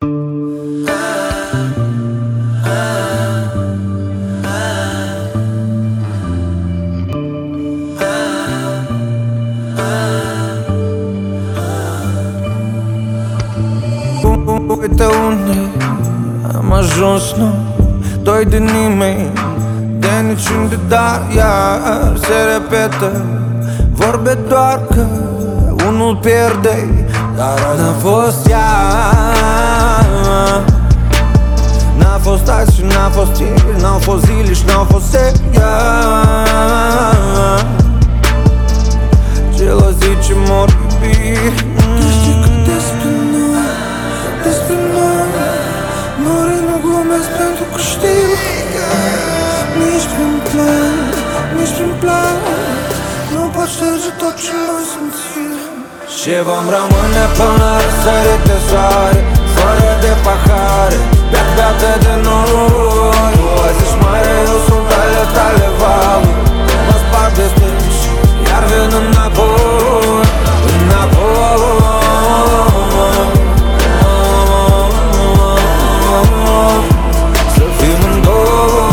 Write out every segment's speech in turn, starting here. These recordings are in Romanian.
Uite unde am ajuns, nu doi de nimeni, de niciunde, dar iar se repetă. Vorbe doar că unul pierde, dar n-a fost ea. N-a fost azi și n-a fost ieri, n-au fost zile și n-au fost ea. Gelozii ce mor iubiri. Știi că despre noi Nori nu glumesc pentru că știu nici prin plan, nici prin plan nu pot șterge tot ce noi simțim. Și vom rămâne până la răsărit de soare, fără de pahare, beată de noi. Tu azi ești mare, eu sunt ale tale valuri. Mă sparg de stânci, iar vin înapoi, înapoi. Să fim în două.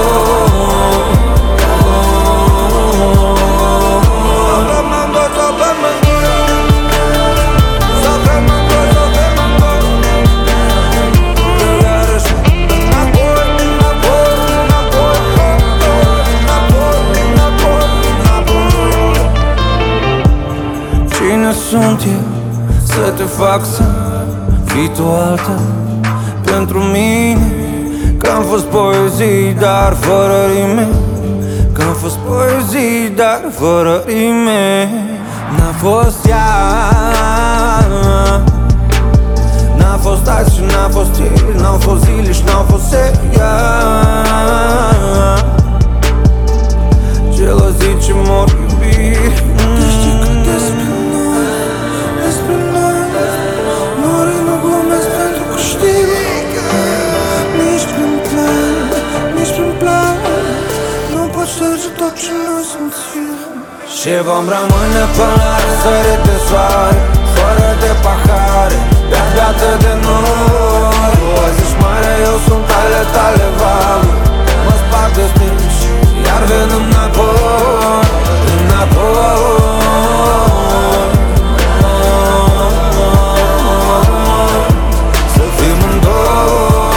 Cine sunt eu să te fac să fii tu alta pentru mine? Că-am fost poezii, dar fără rime. Că-am fost poezii, dar fără rime. N-a fost ea. N-a fost azi și n-a fost ieri, n-au fost zile și n-au fost ea. Gelozii ce mor iubiri. Știi că despre noi Nori nu glumesc pentru că știu nici prin plan, nici prin plan nu pot șterge tot ce noi simțim. Și vom rămâne până la răsărit de soare, fără de pahare, beată de noi. Tu azi ești mare, eu sunt ale tale valuri. Mă sparg de stânci, iar vin înapoi, înapoi. Să fim în două.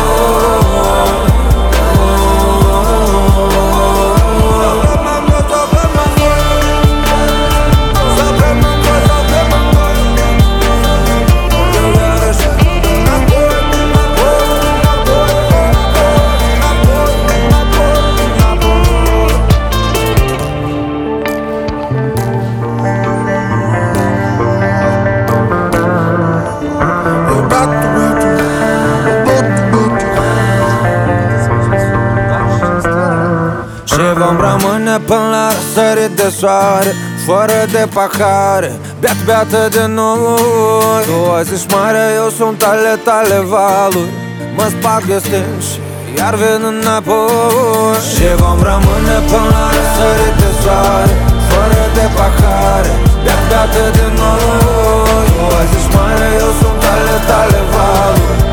Și vom rămâne până la răsărit de soare, fără de pahare, beată de noi. Tu azi ești mare, eu sunt ale tale valuri. Mă sparg de stânci, iar vin înapoi. Și vom rămâne până la răsărit de soare, fără de pahare, beată de noi. Tu azi ești mare, eu sunt ale tale valuri.